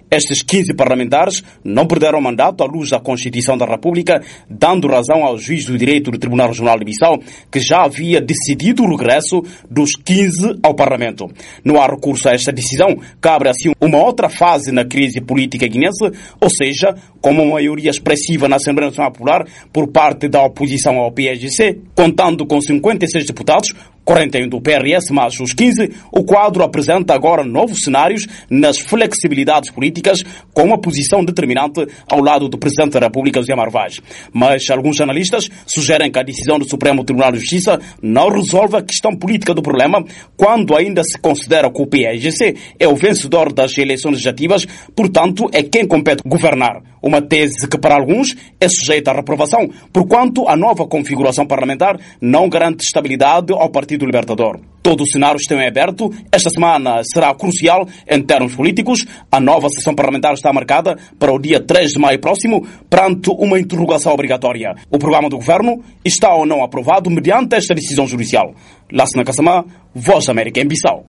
Estes 15 parlamentares não perderam mandato à luz da Constituição da República, dando razão ao juiz do direito do Tribunal Regional de Bissau, que já havia decidido o regresso dos 15 ao Parlamento. Não há recurso a esta decisão, cabe assim uma outra fase na crise política guinense, ou seja, com uma maioria expressiva na Assembleia Nacional Popular por parte da oposição ao PSGC, contando com 56 deputados, 41 do PRS mais os 15, o quadro apresenta agora novos cenários nas flexibilidades políticas, com uma posição determinante ao lado do Presidente da República, José Marvaz. Mas alguns analistas sugerem que a decisão do Supremo Tribunal de Justiça não resolve a questão política do problema, quando ainda se considera que o PSGC é o vencedor das eleições legislativas, portanto é quem compete governar. Uma tese que para alguns é sujeita à reprovação, porquanto a nova configuração parlamentar não garante estabilidade ao Partido Libertador. Todo o cenário está em aberto. Esta semana será crucial em termos políticos. A nova sessão parlamentar está marcada para o dia 3 de maio próximo, perante uma interrogação obrigatória. O programa do governo está ou não aprovado mediante esta decisão judicial. Lássina Kassamá, Voz da América em Bissau.